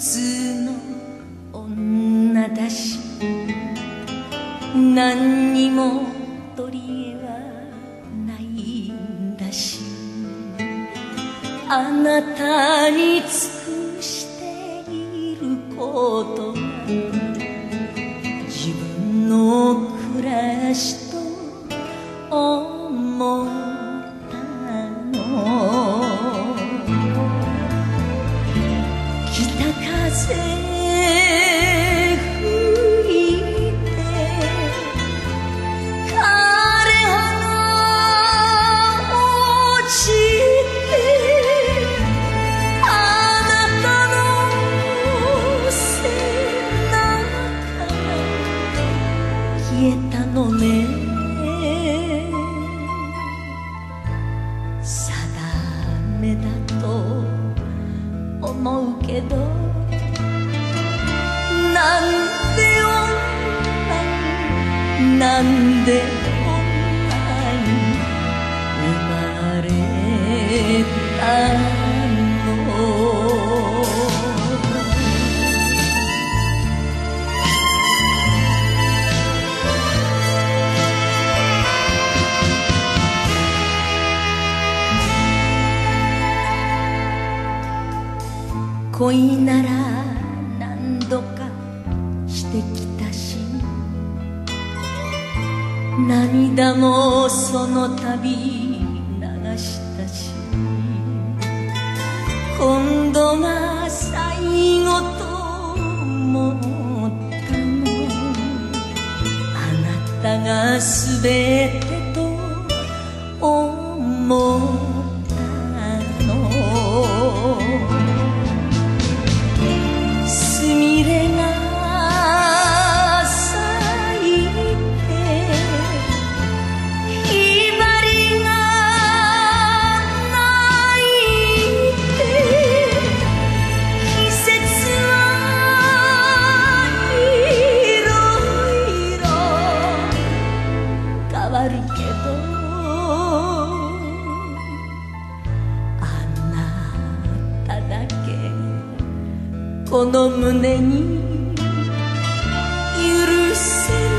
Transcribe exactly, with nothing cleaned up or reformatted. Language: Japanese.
通の女だし、何にも取り柄はないんだし、あなたに尽くしていることが自分の暮らしと思ったの。北風吹いて枯れ葉が落ちて、あなたの背中が消えたのね。定めだと思うけど、なんで女になんで女に生まれたの。恋なら何度かしてきたし、涙もその度流したし、今度が最後と思ったの。あなたがすべてと思ったの。すみれが咲いて、ひばりが泣いて、季節はいろいろ変わるけど、あなただけこの胸に許せる